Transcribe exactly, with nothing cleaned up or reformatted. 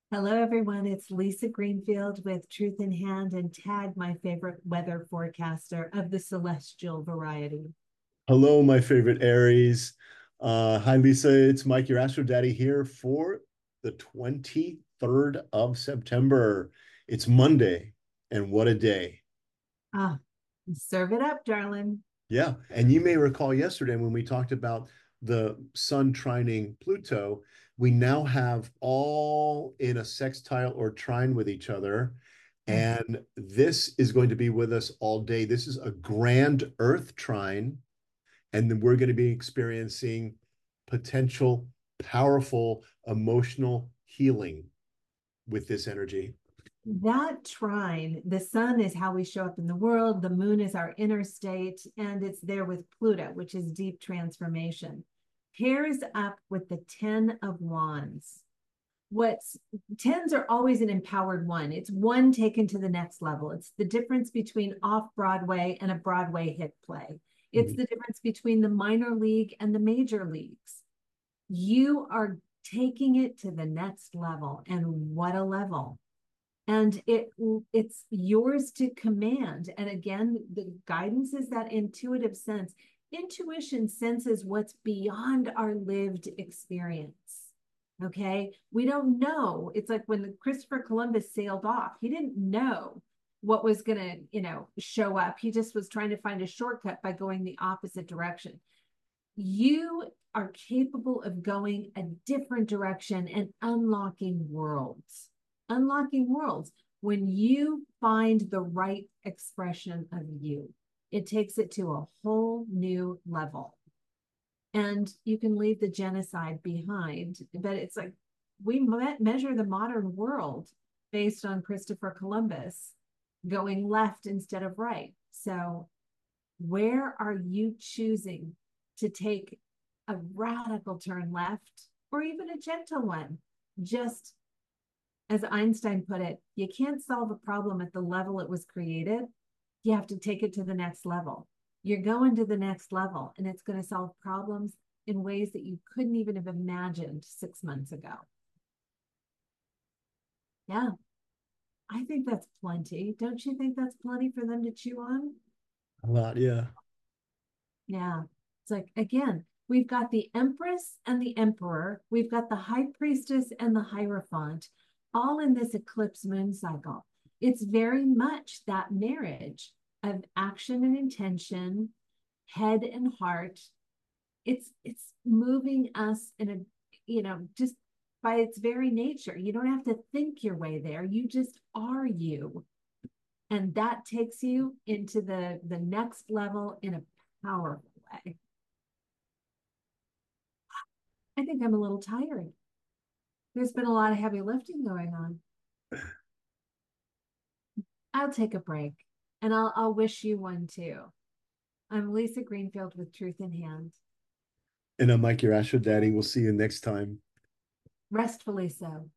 Hello, everyone. It's Lisa Greenfield with Truth in Hand and Tag, my favorite weather forecaster of the celestial variety. Hello, my favorite Aries. Uh, hi, Lisa. It's Mike, your Astro Daddy, here for the twenty-third of September. It's Monday, and what a day. Ah, serve it up, darling. Yeah. And you may recall yesterday when we talked about the sun trining Pluto, we now have all in a sextile or trine with each other. And this is going to be with us all day. This is a grand Earth trine. And then we're going to be experiencing potential, powerful, emotional healing with this energy. That trine, the sun is how we show up in the world, the moon is our inner state, and it's there with Pluto, which is deep transformation. Pairs up with the Ten of Wands. What's tens are always an empowered one. It's one taken to the next level. It's the difference between off Broadway and a Broadway hit play. It's Mhm. the difference between the minor league and the major leagues. You are taking it to the next level, and what a level. And it it's yours to command. And again, the guidance is that intuitive sense. Intuition senses what's beyond our lived experience. Okay. We don't know. It's like when Christopher Columbus sailed off, he didn't know what was going to, you know, show up. He just was trying to find a shortcut by going the opposite direction. You are capable of going a different direction and unlocking worlds. Unlocking worlds. When you find the right expression of you, it takes it to a whole new level. And you can leave the genocide behind. But it's like we me- measure the modern world based on Christopher Columbus going left instead of right. So, where are you choosing to take a radical turn left or even a gentle one? Just as Einstein put it, you can't solve a problem at the level it was created. You have to take it to the next level. You're going to the next level, and it's going to solve problems in ways that you couldn't even have imagined six months ago. Yeah, I think that's plenty. Don't you think that's plenty for them to chew on? A lot, yeah. Yeah. It's like, again, we've got the Empress and the Emperor, we've got the High Priestess and the Hierophant, all in this eclipse moon cycle. It's very much that marriage of action and intention, head and heart. It's it's moving us in a, you know, just by its very nature. You don't have to think your way there. You just are you. And that takes you into the the next level in a powerful way. I think I'm a little tired. There's been a lot of heavy lifting going on. I'll take a break and I'll I'll wish you one too. I'm Lisa Greenfield with Truth in Hand. And I'm Mike, your Astro Daddy. We'll see you next time. Restfully so.